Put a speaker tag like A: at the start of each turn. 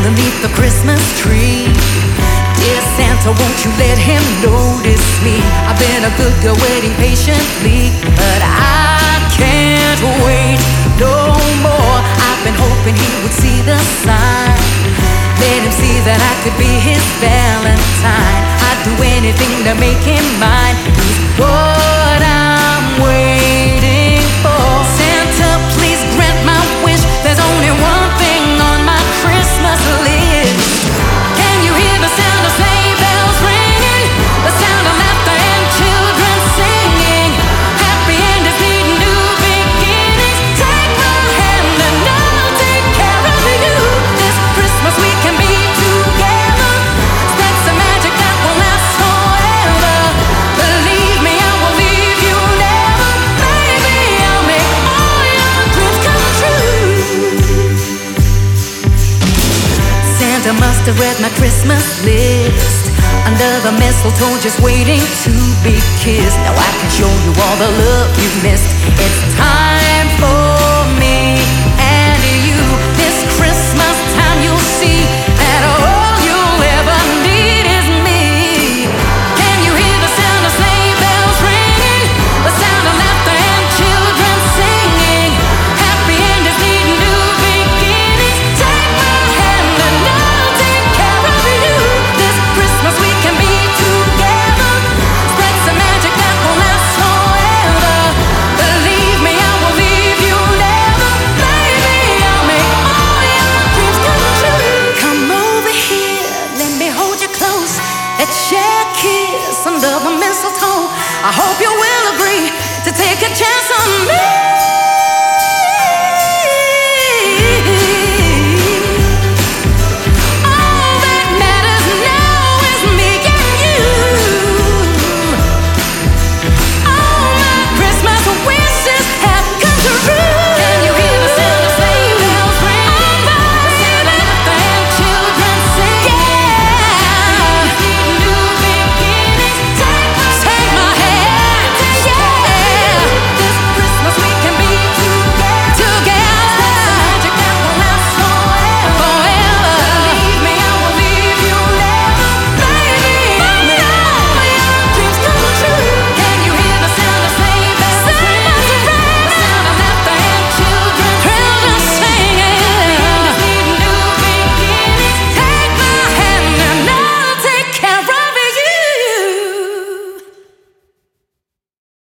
A: underneath the Christmas tree. Dear Santa, won't you let him notice me? I've been a good girl waiting patiently, but I can't wait no more. I've been hoping he would see the sign, let him see that I could be his Valentine. I'd do anything to make him mine. He's what I'm waiting for. Santa, please grant my wish. There's only one thing on my Christmas list. Can you hear the sound of sleigh bells ringing? The sound of laughter and children singing. Happy endings need new beginnings. Take my hand and I'll take care of you. This Christmas we can be together. Spread some magic that will last forever. Believe me, I will leave you never. Baby, I'll make all your dreams come true. Santa must have read my Christmas list. Under the mistletoe just waiting to be kissed. Now I can show you all the love you missed. It's time for me and you. This Christmas time you'll see that all you'll ever need is me. Can you hear the sound of sleigh bells ringing? The sound of laughter and children singing. Happy endings need new beginnings. Take my hand and I'll take care of you. This Christmas we can be together. Spread some magic that will last forever. Believe me, I will leave you never. Baby, I'll make all your dreams come true. Come over here, let me hold you close. Let's share a kiss under the mistletoe. I hope you will